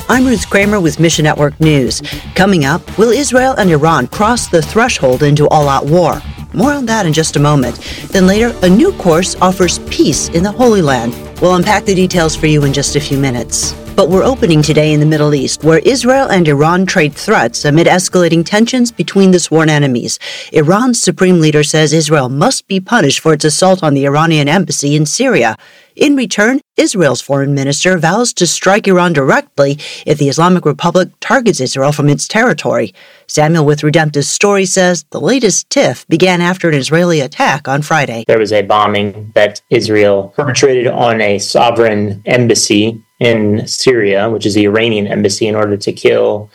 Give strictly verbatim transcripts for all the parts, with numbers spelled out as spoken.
I'm Ruth Kramer with Mission Network News. Coming up, will Israel and Iran cross the threshold into all-out war? More on that in just a moment. Then later, a new course offers peace in the Holy Land. We'll unpack the details for you in just a few minutes. But we're opening today in the Middle East, where Israel and Iran trade threats amid escalating tensions between the sworn enemies. Iran's supreme leader says Israel must be punished for its assault on the Iranian embassy in Syria. In return, Israel's foreign minister vows to strike Iran directly if the Islamic Republic targets Israel from its territory. Samuel with Redemptive Story says the latest tiff began after an Israeli attack on Friday. There was a bombing that Israel perpetrated on a sovereign embassy in Syria, which is the Iranian embassy, in order to kill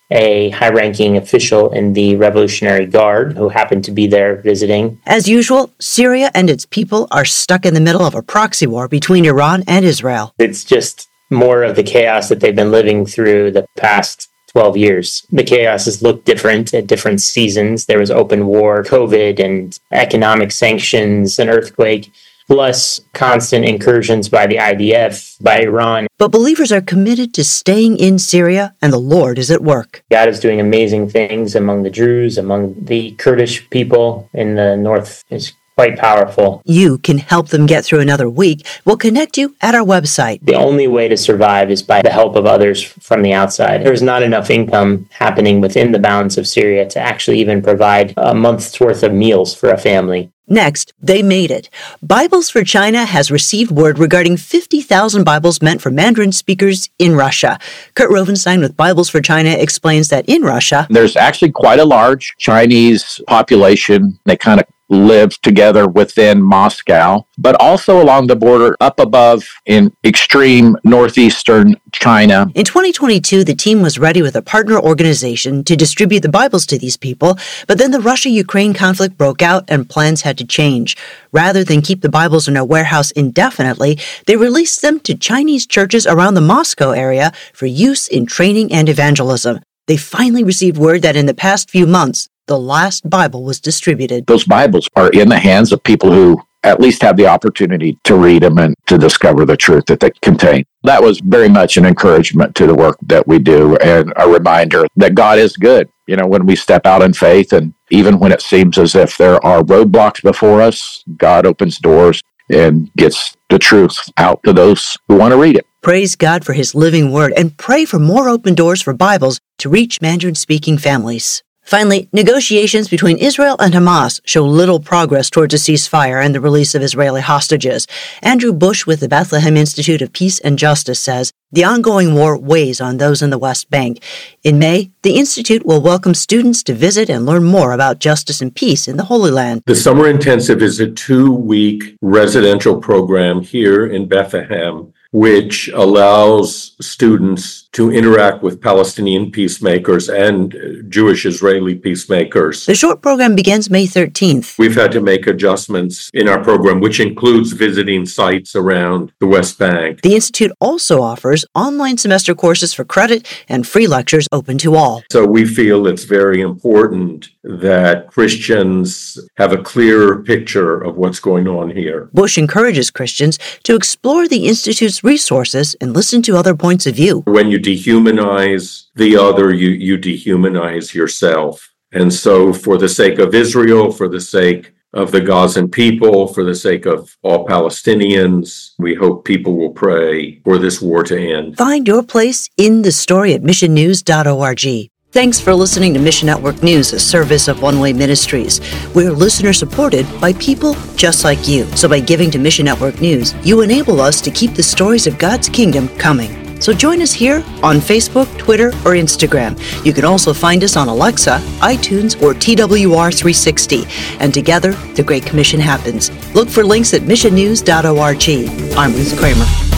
a high-ranking official in the Revolutionary Guard who happened to be there visiting. As usual, Syria and its people are stuck in the middle of a proxy war between Iran and Israel. It's just more of the chaos that they've been living through the past twelve years. The chaos has looked different at different seasons. There was open war, COVID, and economic sanctions, an earthquake, plus constant incursions by the I D F, by Iran. But believers are committed to staying in Syria, and the Lord is at work. God is doing amazing things among the Druze, among the Kurdish people in the north. Is quite powerful. You can help them get through another week. We'll connect you at our website. The only way to survive is by the help of others from the outside. There's not enough income happening within the bounds of Syria to actually even provide a month's worth of meals for a family. Next, they made it. Bibles for China has received word regarding fifty thousand Bibles meant for Mandarin speakers in Russia. Kurt Rovenstein with Bibles for China explains that in Russia, there's actually quite a large Chinese population. They kind of live together within Moscow, but also along the border up above in extreme northeastern China. In twenty twenty-two, the team was ready with a partner organization to distribute the Bibles to these people, but then the Russia-Ukraine conflict broke out and plans had to change. Rather than keep the Bibles in a warehouse indefinitely, they released them to Chinese churches around the Moscow area for use in training and evangelism. They finally received word that in the past few months, the last Bible was distributed. Those Bibles are in the hands of people who at least have the opportunity to read them and to discover the truth that they contain. That was very much an encouragement to the work that we do and a reminder that God is good. You know, when we step out in faith, and even when it seems as if there are roadblocks before us, God opens doors and gets the truth out to those who want to read it. Praise God for His living word and pray for more open doors for Bibles to reach Mandarin-speaking families. Finally, negotiations between Israel and Hamas show little progress towards a ceasefire and the release of Israeli hostages. Andrew Bush with the Bethlehem Institute of Peace and Justice says the ongoing war weighs on those in the West Bank. In May, the Institute will welcome students to visit and learn more about justice and peace in the Holy Land. The Summer Intensive is a two-week residential program here in Bethlehem, which allows students to interact with Palestinian peacemakers and Jewish-Israeli peacemakers. The short program begins May thirteenth. We've had to make adjustments in our program, which includes visiting sites around the West Bank. The Institute also offers online semester courses for credit and free lectures open to all. So we feel it's very important that Christians have a clearer picture of what's going on here. Bush encourages Christians to explore the Institute's resources and listen to other points of view. When you dehumanize the other, you, you dehumanize yourself. And so for the sake of Israel, for the sake of the Gazan people, for the sake of all Palestinians, we hope people will pray for this war to end. Find your place in the story at mission news dot org. Thanks for listening to Mission Network News, a service of One Way Ministries. We're listener-supported by people just like you. So by giving to Mission Network News, you enable us to keep the stories of God's kingdom coming. So join us here on Facebook, Twitter, or Instagram. You can also find us on Alexa, iTunes, or T W R three sixty. And together, the Great Commission happens. Look for links at mission news dot org. I'm Ruth Kramer.